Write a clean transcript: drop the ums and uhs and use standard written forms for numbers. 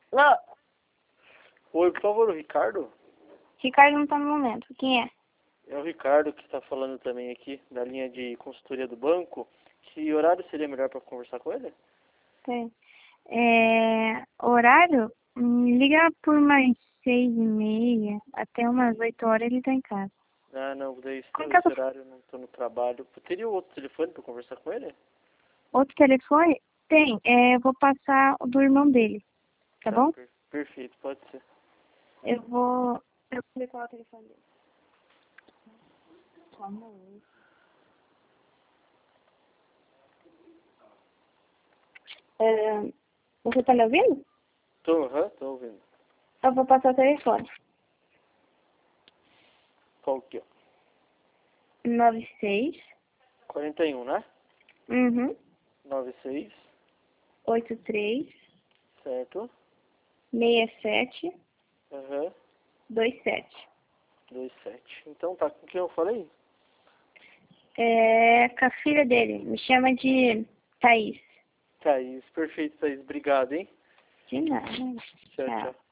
Alô? Oi, por favor, o Ricardo? Ricardo não tá no momento. Quem é? É o Ricardo que está falando também aqui, da linha de consultoria do banco. Que horário seria melhor para conversar com ele? Tem. Horário? Liga por mais 6h30, até umas 8 horas ele tá em casa. Ah, não, daí Como que eu esse tô... horário eu não estou no trabalho. Teria outro telefone para conversar com ele? Outro telefone? Tem. Eu vou passar o do irmão dele, tá Tá, bom? perfeito, pode ser. Eu vou ver qual é o telefone dele. Você tá me ouvindo? Tô ouvindo. Eu vou passar o telefone. Qual que é? 96. 41, né? Uhum. 96, 83. certo? 67. Aham, 27. 27. Então tá, com quem eu falei? Com a filha dele. Me chama de Thaís. Thaís, perfeito, Thaís. Obrigado, hein? De nada. Tchau, Tchau. tchau.